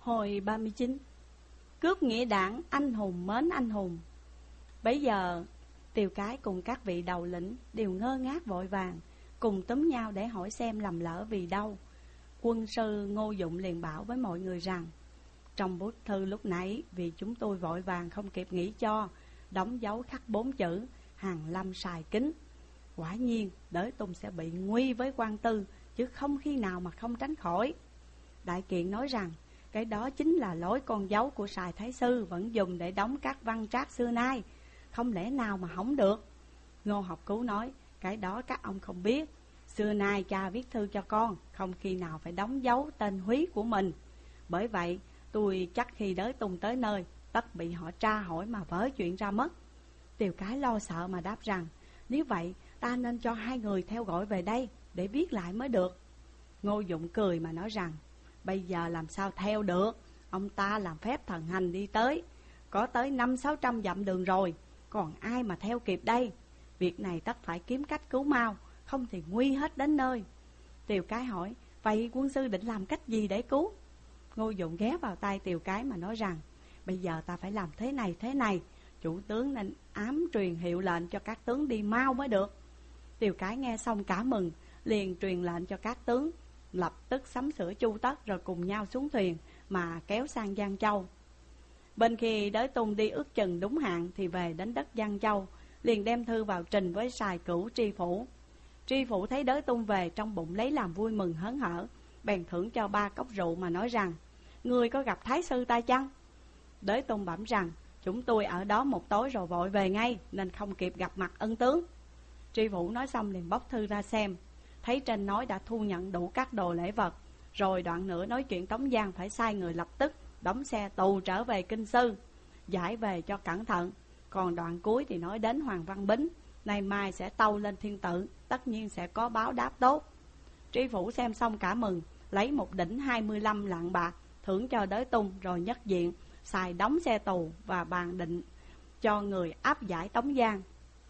Hồi 39. Cướp nghĩa đảng, anh hùng mến anh hùng. Bấy giờ Tiều Cái cùng các vị đầu lĩnh đều ngơ ngác vội vàng, cùng túm nhau để hỏi xem lầm lỡ vì đâu. Quân sư Ngô Dụng liền bảo với mọi người rằng: trong bức thư lúc nãy, vì chúng tôi vội vàng không kịp nghĩ cho, đóng dấu khắc 4 chữ Hàn Lâm xài kính. Quả nhiên Đới Tùng sẽ bị nguy với quan tư, chứ không khi nào mà không tránh khỏi. Đại Kiện nói rằng cái đó chính là lối con dấu của Sài Thái Sư vẫn dùng để đóng các văn trác xưa nay, không lẽ nào mà hỏng được. Ngô Học Cứu nói: cái đó các ông không biết, xưa nay cha viết thư cho con không khi nào phải đóng dấu tên húy của mình. Bởi vậy tôi chắc khi Đới Tùng tới nơi, tất bị họ tra hỏi mà vớ chuyện ra mất. Tiều Cái lo sợ mà đáp rằng: nếu vậy ta nên cho 2 người theo gọi về đây để viết lại mới được. Ngô Dụng cười mà nói rằng: bây giờ làm sao theo được, ông ta làm phép thần hành đi tới, có tới 500-600 dặm đường rồi, còn ai mà theo kịp đây. Việc này tất phải kiếm cách cứu mau, không thì nguy hết đến nơi. Tiều Cái hỏi: vậy quân sư định làm cách gì để cứu? Ngô Dụng ghé vào tai Tiều Cái mà nói rằng: bây giờ ta phải làm thế này, chủ tướng nên ám truyền hiệu lệnh cho các tướng đi mau mới được. Tiều Cái nghe xong cả mừng, liền truyền lệnh cho các tướng lập tức sắm sửa chu tất, rồi cùng nhau xuống thuyền mà kéo sang Giang Châu. Bên khi Đới Tùng đi ước chừng đúng hạn thì về đến đất Giang Châu, liền đem thư vào trình với Sài Cửu Tri Phủ. Tri Phủ thấy Đới Tùng về, trong bụng lấy làm vui mừng hớn hở, bèn thưởng cho 3 cốc rượu mà nói rằng: người có gặp Thái Sư ta chăng? Đới Tùng bẩm rằng: chúng tôi ở đó một tối rồi vội về ngay, nên không kịp gặp mặt ân tướng. Tri Phủ nói xong liền bóc thư ra xem, thấy trên nói đã thu nhận đủ các đồ lễ vật. Rồi đoạn nữa nói chuyện Tống Giang phải sai người lập tức đóng xe tù trở về Kinh Sư, giải về cho cẩn thận. Còn đoạn cuối thì nói đến Hoàng Văn Bính, nay mai sẽ tâu lên thiên tử, tất nhiên sẽ có báo đáp tốt. Tri Phủ xem xong cả mừng, lấy 1 đỉnh 25 lạng bạc thưởng cho Đới Tùng, rồi nhất diện xài đóng xe tù và bàn định cho người áp giải Tống Giang.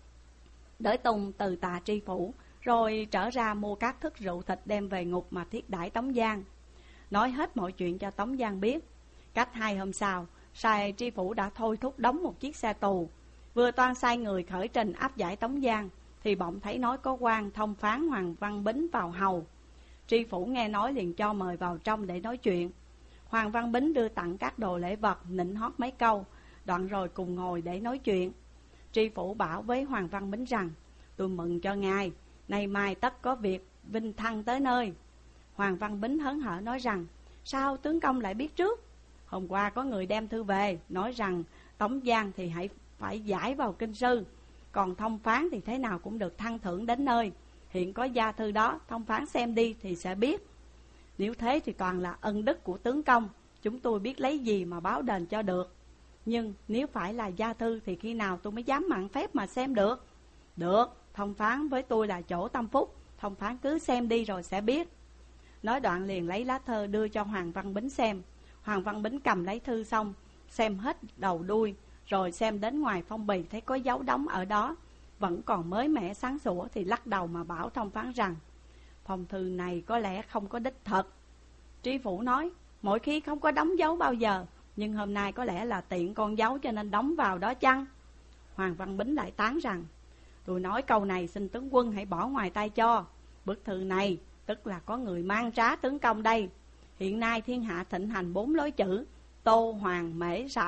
Đới Tùng từ tạ Tri Phủ, rồi trở ra mua các thức rượu thịt đem về ngục mà thiết đãi Tống Giang. Nói hết mọi chuyện cho Tống Giang biết. Cách 2 hôm sau, Sài Tri Phủ đã thôi thúc đóng một chiếc xe tù. Vừa toan sai người khởi trình áp giải Tống Giang, thì bỗng thấy nói có quan thông phán Hoàng Văn Bính vào hầu. Tri Phủ nghe nói liền cho mời vào trong để nói chuyện. Hoàng Văn Bính đưa tặng các đồ lễ vật, nịnh hót mấy câu, đoạn rồi cùng ngồi để nói chuyện. Tri Phủ bảo với Hoàng Văn Bính rằng: tôi mừng cho ngài, nay mai tất có việc vinh thăng tới nơi. Hoàng Văn Bính hớn hở nói rằng: sao tướng công lại biết trước? Hôm qua có người đem thư về, nói rằng Tống Giang thì hãy phải giải vào Kinh Sư, còn thông phán thì thế nào cũng được thăng thưởng đến nơi. Hiện có gia thư đó, thông phán xem đi thì sẽ biết. Nếu thế thì toàn là ân đức của tướng công, chúng tôi biết lấy gì mà báo đền cho được. Nhưng nếu phải là gia thư thì khi nào tôi mới dám mạn phép mà xem được? Được, thông phán với tôi là chỗ tâm phúc, thông phán cứ xem đi rồi sẽ biết. Nói đoạn liền lấy lá thơ đưa cho Hoàng Văn Bính xem. Hoàng Văn Bính cầm lấy thư xong, xem hết đầu đuôi, rồi xem đến ngoài phong bì thấy có dấu đóng ở đó, vẫn còn mới mẻ sáng sủa, thì lắc đầu mà bảo thông phán rằng: phong thư này có lẽ không có đích thật. Tri Phủ nói: mỗi khi không có đóng dấu bao giờ, nhưng hôm nay có lẽ là tiện con dấu cho nên đóng vào đó chăng? Hoàng Văn Bính lại tán rằng: tôi nói câu này xin tướng quân hãy bỏ ngoài tay cho. Bức thư này tức là có người mang trá tướng công đây. Hiện nay thiên hạ thịnh hành 4 lối chữ: Tô, Hoàng,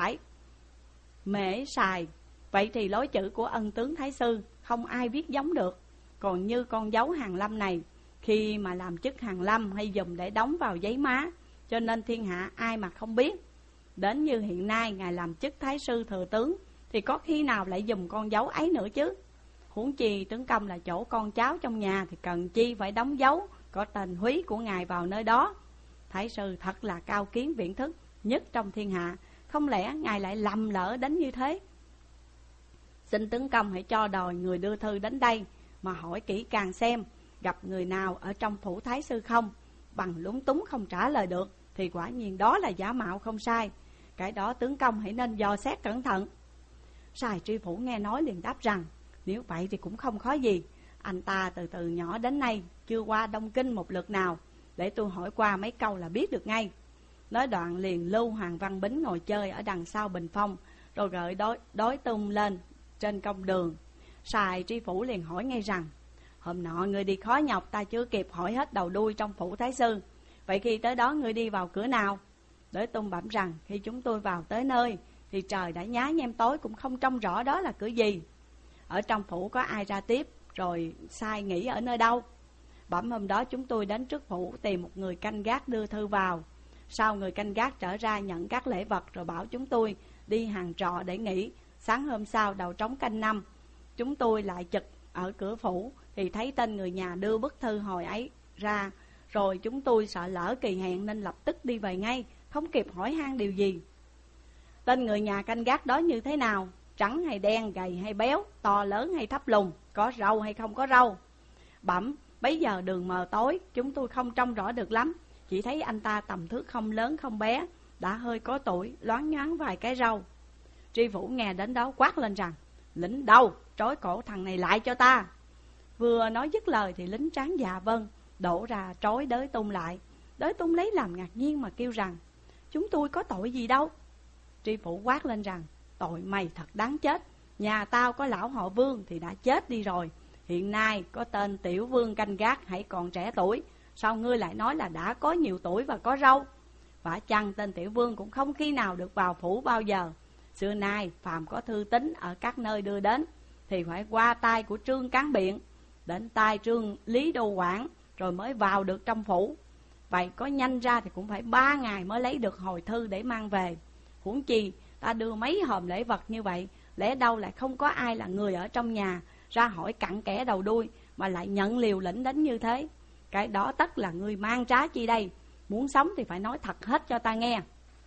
Mễ, Sài. Vậy thì lối chữ của ân tướng Thái Sư không ai viết giống được. Còn như con dấu Hàn Lâm này, khi mà làm chức Hàn Lâm hay dùng để đóng vào giấy má, cho nên thiên hạ ai mà không biết. Đến như hiện nay ngài làm chức Thái Sư thừa tướng, thì có khi nào lại dùng con dấu ấy nữa chứ? Huống chi tướng công là chỗ con cháu trong nhà, thì cần chi phải đóng dấu có tên húy của ngài vào nơi đó. Thái Sư thật là cao kiến viễn thức nhất trong thiên hạ, không lẽ ngài lại lầm lỡ đến như thế? Xin tướng công hãy cho đòi người đưa thư đến đây, mà hỏi kỹ càng xem gặp người nào ở trong phủ Thái Sư không. Bằng lúng túng không trả lời được thì quả nhiên đó là giả mạo không sai. Cái đó tướng công hãy nên dò xét cẩn thận. Sài Tri Phủ nghe nói liền đáp rằng: nếu vậy thì cũng không khó gì. Anh ta từ nhỏ đến nay chưa qua Đông Kinh một lượt nào, để tôi hỏi qua mấy câu là biết được ngay. Nói đoạn liền lưu Hoàng Văn Bính ngồi chơi ở đằng sau bình phong, rồi gợi đối tung lên trên công đường. Sài tri phủ liền hỏi ngay rằng: hôm nọ ngươi đi khó nhọc, ta chưa kịp hỏi hết đầu đuôi trong phủ thái sư. Vậy khi tới đó ngươi đi vào cửa nào? Đới Tung bẩm rằng: khi chúng tôi vào tới nơi thì trời đã nhá nhem tối, cũng không trông rõ đó là cửa gì. Ở trong phủ có ai ra tiếp, rồi sai nghỉ ở nơi đâu? Bẩm hôm đó chúng tôi đến trước phủ tìm một người canh gác đưa thư vào. Sau người canh gác trở ra nhận các lễ vật, rồi bảo chúng tôi đi hàng trọ để nghỉ. Sáng hôm sau đầu trống canh 5, chúng tôi lại chực ở cửa phủ thì thấy tên người nhà đưa bức thư hồi ấy ra. Rồi chúng tôi sợ lỡ kỳ hẹn nên lập tức đi về ngay, không kịp hỏi han điều gì. Tên người nhà canh gác đó như thế nào? Trắng hay đen, gầy hay béo, to lớn hay thấp lùn, có râu hay không có râu? Bẩm, bấy giờ đường mờ tối, chúng tôi không trông rõ được lắm. Chỉ thấy anh ta tầm thước không lớn không bé, đã hơi có tuổi, loáng nhoáng vài cái râu. Tri phủ nghe đến đó quát lên rằng: lính đâu, trói cổ thằng này lại cho ta. Vừa nói dứt lời thì lính tráng dạ vâng đổ ra trói Đới Tung lại. Đới Tung lấy làm ngạc nhiên mà kêu rằng: chúng tôi có tội gì đâu. Tri phủ quát lên rằng: tội mày thật đáng chết. Nhà tao có lão họ Vương thì đã chết đi rồi. Hiện nay có tên tiểu vương canh gác hãy còn trẻ tuổi, sao ngươi lại nói là đã có nhiều tuổi và có râu? Vả chăng tên tiểu vương cũng không khi nào được vào phủ bao giờ. Xưa nay phàm có thư tín ở các nơi đưa đến thì phải qua tay của Trương Cán Biện, đến tay Trương Lý Đô Quảng, rồi mới vào được trong phủ. Vậy có nhanh ra thì cũng phải 3 ngày mới lấy được hồi thư để mang về. Huống chi ta đưa mấy hòm lễ vật như vậy, lẽ đâu lại không có ai là người ở trong nhà ra hỏi cặn kẽ đầu đuôi, mà lại nhận liều lĩnh đến như thế. Cái đó tất là người mang trá chi đây. Muốn sống thì phải nói thật hết cho ta nghe.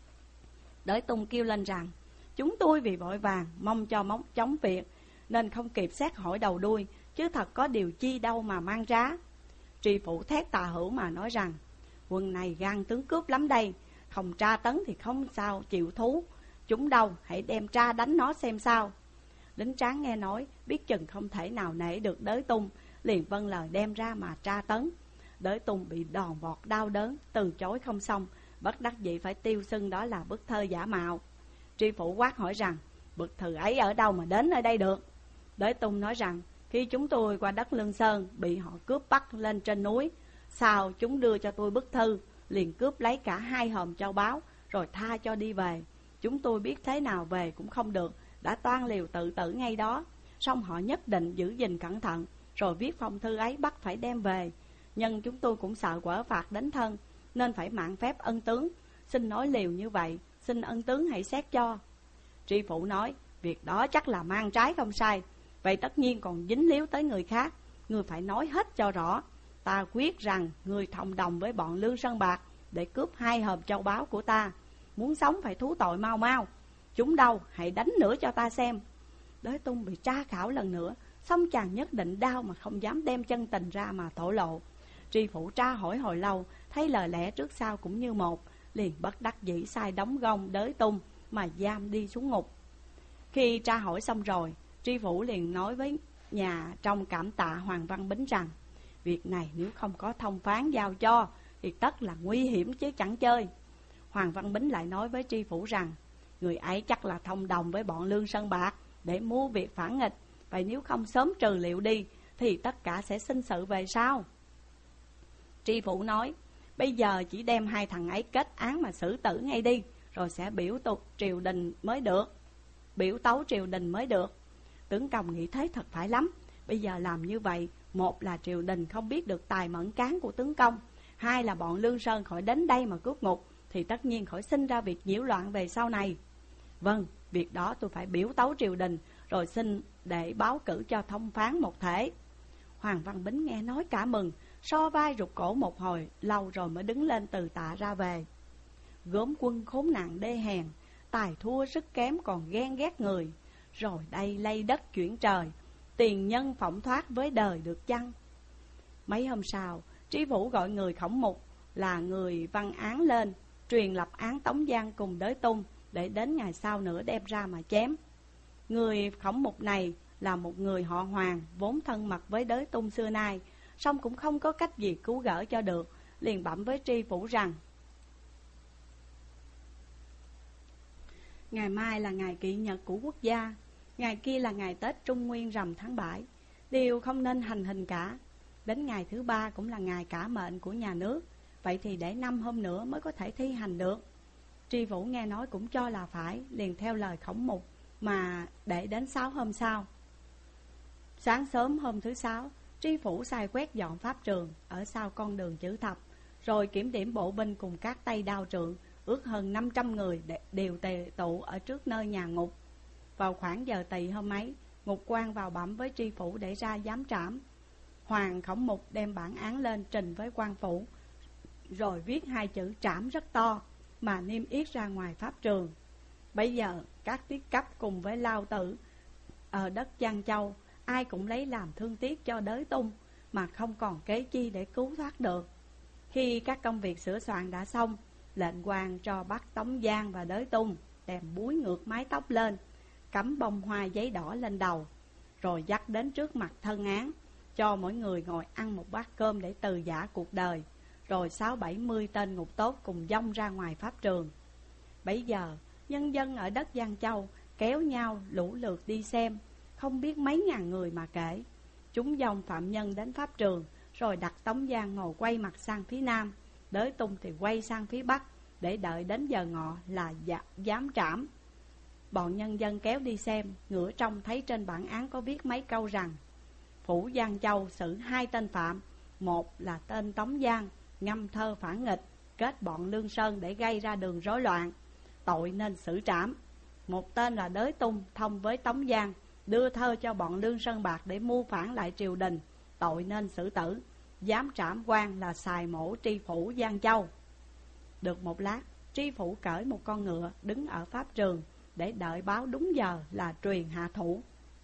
Đới Tung kêu lên rằng: chúng tôi vì vội vàng mong cho chóng việc nên không kịp xét hỏi đầu đuôi, chứ thật có điều chi đâu mà mang trá. Tri phủ thét Tà Hữu mà nói rằng: quân này gan tướng cướp lắm đây, không tra tấn thì không sao chịu thú. Chúng đâu, hãy đem tra đánh nó xem sao. Lính tráng nghe nói biết chừng không thể nào nể được Đới Tung, liền vâng lời đem ra mà tra tấn. Đới Tung bị đòn vọt đau đớn, từ chối không xong, bất đắc dĩ phải tiêu xưng đó là bức thơ giả mạo. Tri phủ quát hỏi rằng: bức thư ấy ở đâu mà đến nơi đây được? Đới Tung nói rằng: khi chúng tôi qua đất Lương Sơn bị họ cướp bắt lên trên núi, sau chúng đưa cho tôi bức thư, liền cướp lấy cả 2 hòm châu báu, rồi tha cho đi về. Chúng tôi biết thế nào về cũng không được, đã toan liều tự tử ngay đó. Song họ nhất định giữ gìn cẩn thận, rồi viết phong thư ấy bắt phải đem về. Nhưng chúng tôi cũng sợ quở phạt đến thân, nên phải mạn phép ân tướng. Xin nói liều như vậy, xin ân tướng hãy xét cho. Tri phủ nói: việc đó chắc là mang trái không sai. Vậy tất nhiên còn dính líu tới người khác, người phải nói hết cho rõ. Ta quyết rằng người thông đồng với bọn Lương Sơn Bạc để cướp 2 hòm châu báu của ta. Muốn sống phải thú tội mau mau. Chúng đâu, hãy đánh nữa cho ta xem. Đới Tung bị tra khảo lần nữa, xong chàng nhất định đau mà không dám đem chân tình ra mà thổ lộ. Tri phủ tra hỏi hồi lâu, thấy lời lẽ trước sau cũng như một, liền bất đắc dĩ sai đóng gông Đới Tung mà giam đi xuống ngục. Khi tra hỏi xong rồi, tri phủ liền nói với nhà trong cảm tạ Hoàng Văn Bính rằng: việc này nếu không có thông phán giao cho thì tất là nguy hiểm chứ chẳng chơi. Hoàng Văn Bính lại nói với tri phủ rằng: người ấy chắc là thông đồng với bọn Lương Sơn Bạc để mua việc phản nghịch. Vậy nếu không sớm trừ liệu đi thì tất cả sẽ sinh sự về sau. Tri phủ nói: bây giờ chỉ đem 2 thằng ấy kết án mà xử tử ngay đi, rồi sẽ biểu tấu triều đình mới được. Tướng công nghĩ thế thật phải lắm. Bây giờ làm như vậy, một là triều đình không biết được tài mẫn cán của tướng công, 2 là bọn Lương Sơn khỏi đến đây mà cướp ngục, thì tất nhiên khỏi sinh ra việc nhiễu loạn về sau này. Vâng, việc đó tôi phải biểu tấu triều đình, rồi xin để báo cử cho thông phán một thể. Hoàng Văn Bính nghe nói cả mừng, so vai rụt cổ một hồi lâu rồi mới đứng lên từ tạ ra về. Gớm quân khốn nạn đê hèn, tài thua sức kém còn ghen ghét người, rồi đây lay đất chuyển trời, tiền nhân phỏng thoát với đời được chăng? Mấy hôm sau, tri phủ gọi người Khổng Mục là người văn án lên, truyền lập án Tống Giang cùng Đới Tung, để đến ngày sau nữa đem ra mà chém. Người Khổng Mục này là một người họ Hoàng, vốn thân mật với Đới Tung xưa nay, song cũng không có cách gì cứu gỡ cho được, liền bẩm với tri phủ rằng: Ngày mai là ngày kỵ nhật của quốc gia, ngày kia là ngày Tết Trung Nguyên rằm tháng 7, đều không nên hành hình cả. Đến ngày thứ 3 cũng là ngày cả mệnh của nhà nước, vậy thì để 5 hôm nữa mới có thể thi hành được. Tri Phủ nghe nói cũng cho là phải, liền theo lời Khổng Mục mà để đến 6 hôm sau. Sáng sớm hôm thứ 6, Tri Phủ sai quét dọn pháp trường ở sau con đường chữ thập, rồi kiểm điểm bộ binh cùng các tay đao trượng, ước hơn 500 người đều tề tụ ở trước nơi nhà Ngục. Vào khoảng giờ tỵ hôm ấy, Ngục quan vào bẩm với Tri Phủ để ra giám trảm. Hoàng Khổng Mục đem bản án lên trình với quan phủ, rồi viết 2 chữ trảm rất to mà niêm yết ra ngoài pháp trường. Bây giờ các tiết cấp cùng với lao tử ở đất Giang Châu, ai cũng lấy làm thương tiếc cho Đới Tung, mà không còn kế chi để cứu thoát được. Khi các công việc sửa soạn đã xong, lệnh quan cho bắt Tống Giang và Đới Tung đem búi ngược mái tóc lên, cắm bông hoa giấy đỏ lên đầu, rồi dắt đến trước mặt thân án, cho mỗi người ngồi ăn một bát cơm để từ giã cuộc đời, rồi 60-70 tên ngục tốt cùng dông ra ngoài pháp trường. Bấy giờ nhân dân ở đất Giang Châu kéo nhau lũ lượt đi xem, không biết mấy ngàn người mà kể. Chúng dông phạm nhân đến pháp trường, rồi đặt Tống Giang ngồi quay mặt sang phía nam, Đới Tung thì quay sang phía bắc, để đợi đến giờ ngọ là giám trảm. Bọn nhân dân kéo đi xem, ngửa trông thấy trên bản án có viết mấy câu rằng: Phủ Giang Châu xử 2 tên phạm, một là tên Tống Giang, ngâm thơ phản nghịch, kết bọn Lương Sơn để gây ra đường rối loạn, tội nên xử trảm. Một tên là Đới Tung, thông với Tống Giang, đưa thơ cho bọn Lương Sơn Bạc để mưu phản lại triều đình, tội nên xử tử. Giám trảm quan là Sài Mổ tri phủ Giang Châu. Được một lát, tri phủ cởi một con ngựa đứng ở pháp trường để đợi báo đúng giờ là truyền hạ thủ.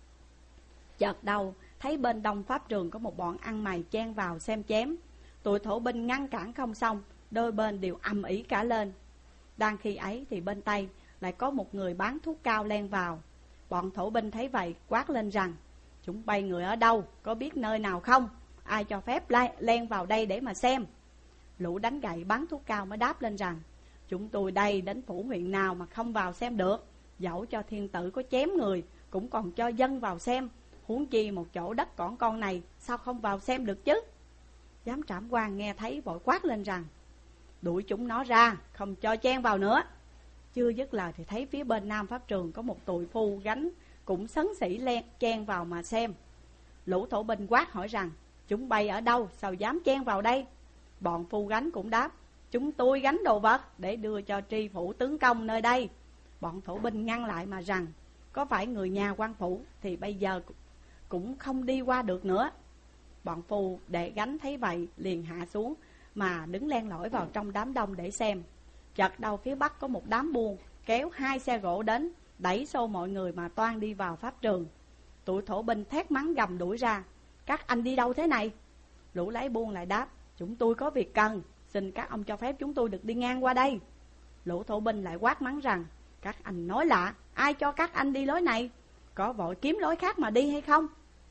Chợt đầu thấy bên đông pháp trường có một bọn ăn mày chen vào xem chém. Tụi thổ binh ngăn cản không xong, đôi bên đều ầm ĩ cả lên. Đang khi ấy thì bên Tây lại có một người bán thuốc cao len vào. Bọn thổ binh thấy vậy quát lên rằng: Chúng bay người ở đâu, có biết nơi nào không? Ai cho phép len vào đây để mà xem? Lũ đánh gậy bán thuốc cao mới đáp lên rằng: Chúng tôi đây đến phủ huyện nào mà không vào xem được? Dẫu cho thiên tử có chém người, cũng còn cho dân vào xem. Huống chi một chỗ đất cỏn con này, sao không vào xem được chứ? Giám trảm quan nghe thấy vội quát lên rằng: Đuổi chúng nó ra, không cho chen vào nữa. Chưa dứt lời thì thấy phía bên nam pháp trường có một tụi phu gánh cũng sấn sỉ chen vào mà xem. Lũ thổ binh quát hỏi rằng: Chúng bay ở đâu, sao dám chen vào đây? Bọn phu gánh cũng đáp: Chúng tôi gánh đồ vật để đưa cho tri phủ tướng công nơi đây. Bọn thổ binh ngăn lại mà rằng: Có phải người nhà quan phủ thì bây giờ cũng không đi qua được nữa. Bọn phu để gánh thấy vậy liền hạ xuống, mà đứng len lỏi vào trong đám đông để xem. Chợt đầu phía bắc có một đám buôn kéo 2 xe gỗ đến, đẩy xô mọi người mà toan đi vào pháp trường. Tụi thổ binh thét mắng gầm đuổi ra: Các anh đi đâu thế này? Lũ lấy buôn lại đáp: Chúng tôi có việc cần, xin các ông cho phép chúng tôi được đi ngang qua đây. Lũ thổ binh lại quát mắng rằng: Các anh nói lạ, ai cho các anh đi lối này? Có vội kiếm lối khác mà đi hay không?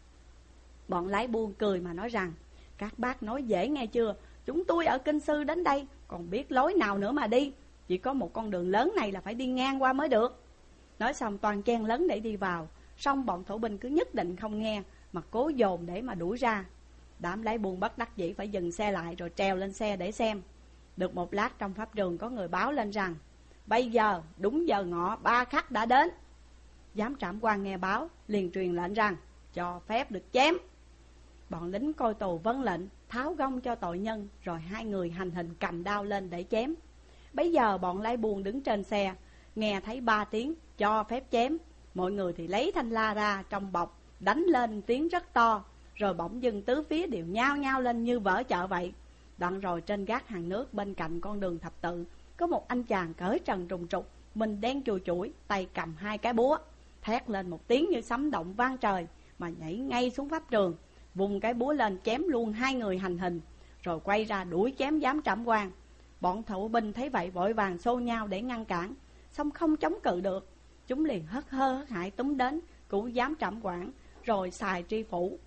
Bọn lái buôn cười mà nói rằng: Các bác nói dễ nghe chưa? Chúng tôi ở Kinh Sư đến đây, còn biết lối nào nữa mà đi? Chỉ có một con đường lớn này là phải đi ngang qua mới được. Nói xong toàn chen lấn để đi vào, xong bọn thổ binh cứ nhất định không nghe, mà cố dồn để mà đuổi ra. Đám lái buôn bất đắc dĩ phải dừng xe lại rồi trèo lên xe để xem. Được một lát trong pháp trường có người báo lên rằng: Bây giờ đúng giờ ngọ 3 khắc đã đến. Giám trảm quan nghe báo liền truyền lệnh rằng: Cho phép được chém. Bọn lính coi tù vâng lệnh, tháo gông cho tội nhân, rồi 2 người hành hình cầm đao lên để chém. Bấy giờ bọn lái buôn đứng trên xe, nghe thấy 3 tiếng cho phép chém, mọi người thì lấy thanh la ra trong bọc, đánh lên tiếng rất to, rồi bỗng dưng tứ phía đều nhao nhao lên như vỡ chợ vậy. Đoạn rồi trên gác hàng nước bên cạnh con đường thập tự, có một anh chàng cởi trần trùng trục, mình đen chùi chủi, tay cầm 2 cái búa, thét lên một tiếng như sấm động vang trời, mà nhảy ngay xuống pháp trường, vùng cái búa lên chém luôn 2 người hành hình, rồi quay ra đuổi chém giám trảm quan. Bọn thổ binh thấy vậy vội vàng xô nhau để ngăn cản, xong không chống cự được. Chúng liền hất hơ hất hải túm đến cứu giám trảm quản, rồi xài tri phủ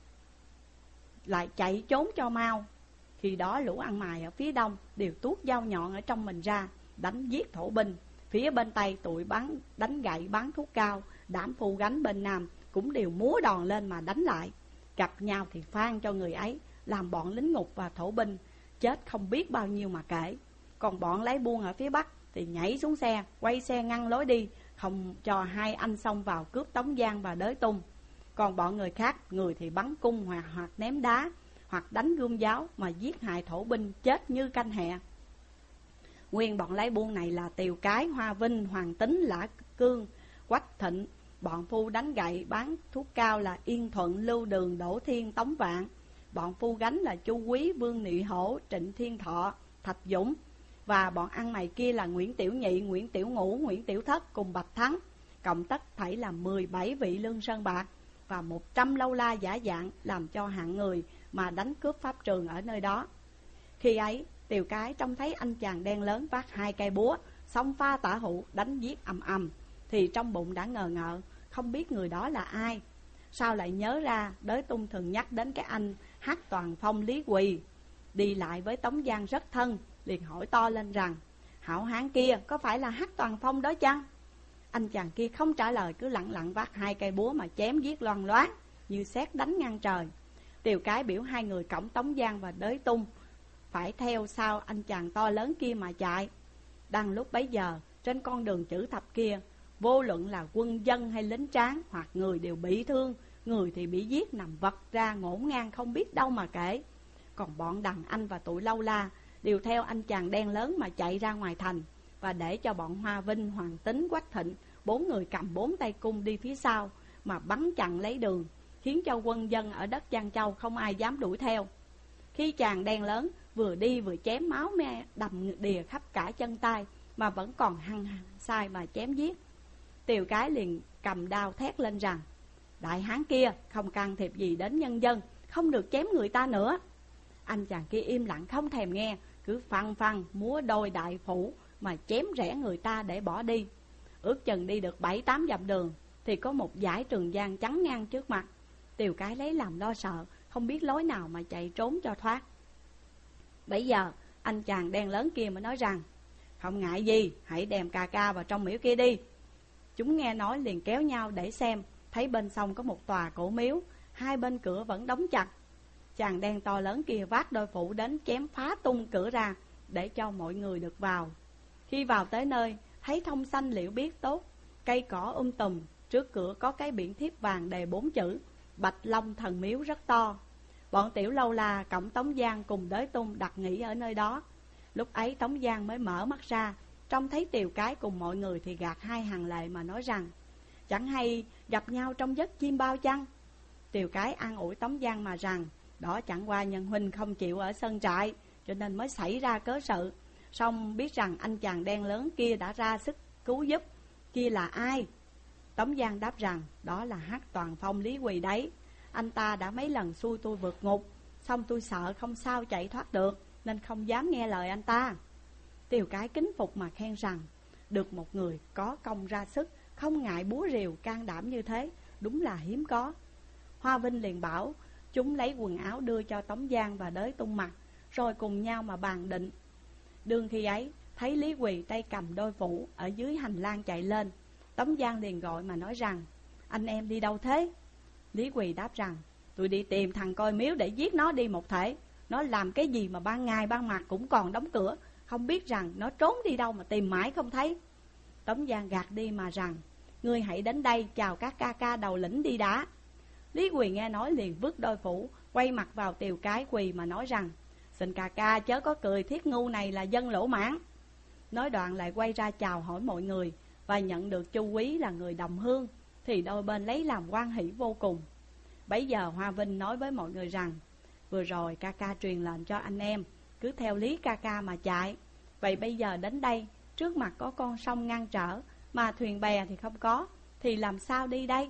lại chạy trốn cho mau. Khi đó lũ ăn mày ở phía đông đều tuốt dao nhọn ở trong mình ra, đánh giết thổ binh. Phía bên Tây tụi đánh gậy bắn thuốc cao, đám phu gánh bên Nam cũng đều múa đòn lên mà đánh lại. Gặp nhau thì phan cho người ấy, làm bọn lính ngục và thổ binh chết không biết bao nhiêu mà kể. Còn bọn lấy buôn ở phía Bắc thì nhảy xuống xe, quay xe ngăn lối đi, không cho hai anh xông vào cướp Tống Giang và Đới Tung. Còn bọn người khác, người thì bắn cung hoặc ném đá, hoặc đánh gươm giáo mà giết hại thổ binh chết như canh hẹ. Nguyên bọn lấy buôn này là Tiều Cái, Hoa Vinh, Hoàng Tính, Lã Cương, Quách Thịnh. Bọn phu đánh gậy bán thuốc cao là Yên Thuận, Lưu Đường, Đỗ Thiên, Tống Vạn. Bọn phu gánh là Chu Quý, Vương Nị Hổ, Trịnh Thiên Thọ, Thạch Dũng. Và bọn ăn mày kia là Nguyễn Tiểu Nhị, Nguyễn Tiểu Ngũ, Nguyễn Tiểu Thất cùng Bạch Thắng. Cộng tất thảy là 17 vị lương sơn bạc và 100 lâu la giả dạng, làm cho hạng người mà đánh cướp pháp trường ở nơi đó. Khi ấy Tiều Cái trông thấy anh chàng đen lớn vác 2 cây búa xông pha tả hữu đánh giết ầm ầm, thì trong bụng đã ngờ ngợ, không biết người đó là ai. Sao lại nhớ ra Đới Tung thường nhắc đến cái anh Hát Toàn Phong Lý Quỳ, đi lại với Tống Giang rất thân, liền hỏi to lên rằng: hảo hán kia có phải là Hát Toàn Phong đó chăng? Anh chàng kia không trả lời, cứ lặng lặng vác 2 cây búa mà chém giết loan loáng như sét đánh ngang trời. Tiều Cái biểu hai người cõng Tống Giang và Đới Tung phải theo sau anh chàng to lớn kia mà chạy. Đang lúc bấy giờ, trên con đường chữ thập kia, vô luận là quân dân hay lính tráng hoặc người đều bị thương, người thì bị giết nằm vật ra ngổn ngang không biết đâu mà kể. Còn bọn đàn anh và tụi lâu la đều theo anh chàng đen lớn mà chạy ra ngoài thành, và để cho bọn Hoa Vinh, Hoàng Tính, Quách Thịnh 4 người cầm 4 tay cung đi phía sau mà bắn chặn lấy đường, khiến cho quân dân ở đất Giang Châu không ai dám đuổi theo. Khi chàng đen lớn vừa đi vừa chém máu me đầm đìa khắp cả chân tay, mà vẫn còn hăng sai mà chém giết. Tiều Cái liền cầm đao thét lên rằng: đại hán kia không can thiệp gì đến nhân dân, không được chém người ta nữa. Anh chàng kia im lặng không thèm nghe, cứ phăng phăng múa đôi đại phủ mà chém rẽ người ta để bỏ đi. Ước chừng đi được 7-8 dặm đường thì có một dải Trường Giang chắn ngang trước mặt. Tiều Cái lấy làm lo sợ, không biết lối nào mà chạy trốn cho thoát. Bấy giờ anh chàng đen lớn kia mới nói rằng: không ngại gì, hãy đem ca ca vào trong miếu kia đi. Chúng nghe nói liền kéo nhau để xem, thấy bên sông có một tòa cổ miếu, hai bên cửa vẫn đóng chặt. Chàng đen to lớn kia vác đôi phủ đến chém phá tung cửa ra, để cho mọi người được vào. Khi vào tới nơi, thấy thông xanh liễu biếc tốt, cây cỏ tùm, trước cửa có cái biển thiếp vàng đề 4 chữ: Bạch Long Thần Miếu rất to. Bọn tiểu lâu la cộng Tống Giang cùng Đới Tung đặt nghỉ ở nơi đó. Lúc ấy Tống Giang mới mở mắt ra, trông thấy Tiều Cái cùng mọi người thì gạt hai hàng lệ mà nói rằng: chẳng hay gặp nhau trong giấc chim bao chăng? Tiều Cái an ủi Tống Giang mà rằng: đó chẳng qua nhân huynh không chịu ở sân trại, cho nên mới xảy ra cớ sự. Song biết rằng anh chàng đen lớn kia đã ra sức cứu giúp. Kia là ai? Tống Giang đáp rằng: đó là Hát Toàn Phong Lý Quỳ đấy. Anh ta đã mấy lần xui tôi vượt ngục, xong tôi sợ không sao chạy thoát được, nên không dám nghe lời anh ta. Tiều Cái kính phục mà khen rằng: được một người có công ra sức, không ngại búa rìu, can đảm như thế, đúng là hiếm có. Hoa Vinh liền bảo chúng lấy quần áo đưa cho Tống Giang và Đới Tung mặc, rồi cùng nhau mà bàn định. Đương khi ấy, thấy Lý Quỳ tay cầm đôi phủ ở dưới hành lang chạy lên. Tống Giang liền gọi mà nói rằng: anh em đi đâu thế? Lý Quỳ đáp rằng: tôi đi tìm thằng coi miếu để giết nó đi một thể. Nó làm cái gì mà ban ngày ban mặt cũng còn đóng cửa, không biết rằng nó trốn đi đâu mà tìm mãi không thấy. Tống Giang gạt đi mà rằng: ngươi hãy đến đây chào các ca ca đầu lĩnh đi đã. Lý Quỳ nghe nói liền vứt đôi phủ, quay mặt vào Tiều Cái quỳ mà nói rằng: xin ca ca chớ có cười, thiết ngu này là dân lỗ mãn. Nói đoạn lại quay ra chào hỏi mọi người, và nhận được Chu Quý là người đồng hương, thì đôi bên lấy làm hoan hỷ vô cùng. Bấy giờ Hoa Vinh nói với mọi người rằng: vừa rồi ca ca truyền lệnh cho anh em cứ theo Lý ca ca mà chạy. Vậy bây giờ đến đây, trước mặt có con sông ngăn trở, mà thuyền bè thì không có, thì làm sao đi đây?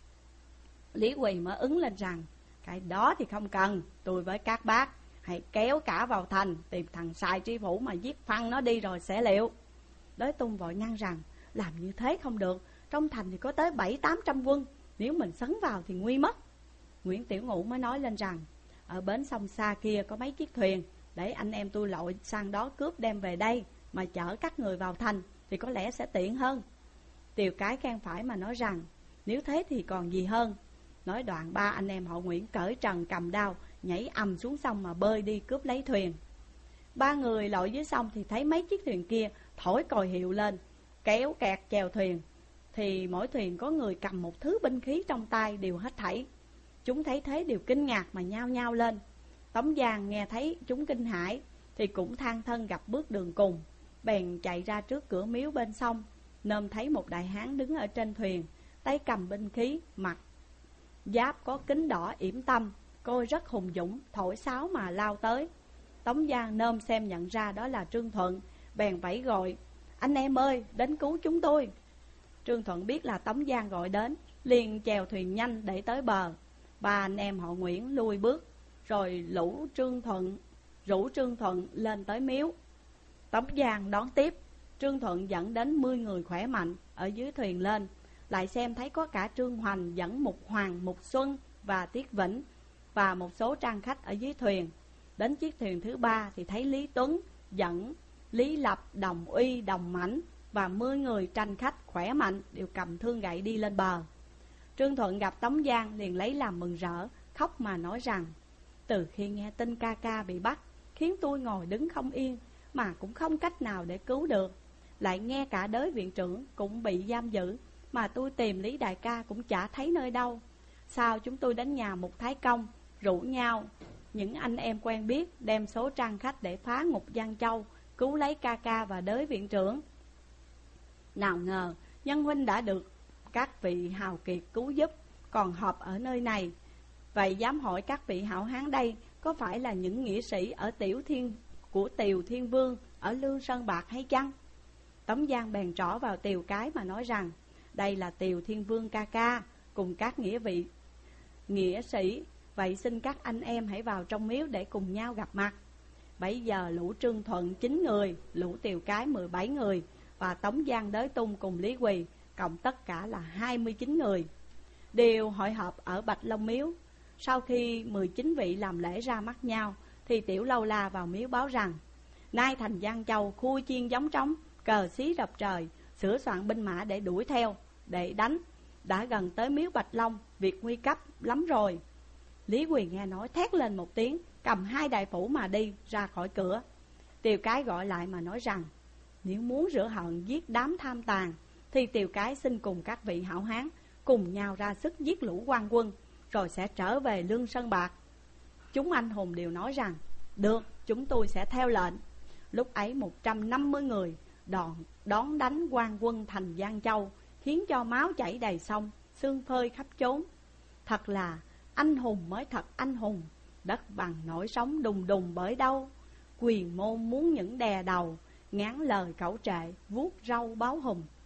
Lý Quỳ mới ứng lên rằng: cái đó thì không cần, tôi với các bác hãy kéo cả vào thành, tìm thằng Sài Tri Phủ mà giết phăng nó đi rồi sẽ liệu. Đới Tung vội ngăn rằng: làm như thế không được, trong thành thì có tới 700-800 quân, nếu mình sấn vào thì nguy mất. Nguyễn Tiểu Ngũ mới nói lên rằng: ở bến sông xa kia có mấy chiếc thuyền, để anh em tôi lội sang đó cướp đem về đây, mà chở các người vào thành, thì có lẽ sẽ tiện hơn. Tiều Cái khen phải mà nói rằng nếu thế thì còn gì hơn. Nói đoạn ba anh em họ Nguyễn cởi trần cầm đao, nhảy ầm xuống sông mà bơi đi cướp lấy thuyền. Ba người lội dưới sông thì thấy mấy chiếc thuyền kia thổi còi hiệu lên, kéo kẹt chèo thuyền. Thì mỗi thuyền có người cầm một thứ binh khí trong tay đều hết thảy. Chúng thấy thế đều kinh ngạc mà nhao nhao lên. Tống Giang nghe thấy chúng kinh hãi thì cũng than thân gặp bước đường cùng, bèn chạy ra trước cửa miếu bên sông, nôm thấy một đại hán đứng ở trên thuyền, tay cầm binh khí, mặt giáp có kính đỏ yểm tâm, coi rất hùng dũng, thổi sáo mà lao tới. Tống Giang nôm xem nhận ra đó là Trương Thuận, bèn vẫy gọi: "Anh em ơi, đến cứu chúng tôi." Trương Thuận biết là Tống Giang gọi đến, liền chèo thuyền nhanh để tới bờ. Ba anh em họ Nguyễn lui bước, rồi rủ Trương Thuận lên tới miếu. Tống Giang đón tiếp. Trương Thuận dẫn đến 10 người khỏe mạnh ở dưới thuyền lên, lại xem thấy có cả Trương Hoành dẫn Mục Hoàng, Mục Xuân và Tiết Vĩnh và một số trang khách ở dưới thuyền. Đến chiếc thuyền thứ 3 thì thấy Lý Tuấn dẫn Lý Lập, Đồng Uy, Đồng Mãnh và 10 người tranh khách khỏe mạnh đều cầm thương gậy đi lên bờ. Trương Thuận gặp Tống Giang liền lấy làm mừng rỡ, khóc mà nói rằng: "Từ khi nghe tin ca ca bị bắt, khiến tôi ngồi đứng không yên, mà cũng không cách nào để cứu được. Lại nghe cả đới viện trưởng cũng bị giam giữ, mà tôi tìm Lý đại ca cũng chả thấy nơi đâu. Sau chúng tôi đến nhà một Thái Công, rủ nhau những anh em quen biết đem số trang khách để phá ngục Giang Châu, cứu lấy ca ca và đới viện trưởng. Nào ngờ nhân huynh đã được các vị hào kiệt cứu giúp, còn họp ở nơi này. Vậy dám hỏi các vị hảo hán đây có phải là những nghĩa sĩ ở Tiều Thiên Vương ở Lương Sơn Bạc hay chăng?" Tống Giang bèn trỏ vào Tiều Cái mà nói rằng: "Đây là Tiều Thiên Vương ca ca cùng các nghĩa sĩ. Vậy xin các anh em hãy vào trong miếu để cùng nhau gặp mặt." Bấy giờ lũ Trương Thuận 9 người, lũ Tiều Cái 17 người và Tống Giang Đới Tung cùng Lý Quỳ, cộng tất cả là 29 người, đều hội họp ở Bạch Long Miếu. Sau khi 19 vị làm lễ ra mắt nhau, thì Tiểu Lâu La vào miếu báo rằng: "Nay thành Giang Châu khui chiên giống trống, cờ xí rập trời, sửa soạn binh mã để đuổi theo, để đánh. Đã gần tới miếu Bạch Long, việc nguy cấp lắm rồi." Lý Quỳ nghe nói thét lên một tiếng, cầm 2 đại phủ mà đi ra khỏi cửa. Tiều Cái gọi lại mà nói rằng: "Nếu muốn rửa hận giết đám tham tàn, thì Tiều Cái xin cùng các vị hảo hán cùng nhau ra sức giết lũ quan quân, rồi sẽ trở về Lương Sơn Bạc." Chúng anh hùng đều nói rằng: "Được, chúng tôi sẽ theo lệnh." Lúc ấy 150 người đón đánh quan quân thành Giang Châu, khiến cho máu chảy đầy sông, xương phơi khắp chốn. Thật là anh hùng mới thật anh hùng, đất bằng nổi sóng đùng đùng bởi đâu. Quyền môn muốn những đè đầu, ngán lời cẩu trệ, vuốt râu báo hùng.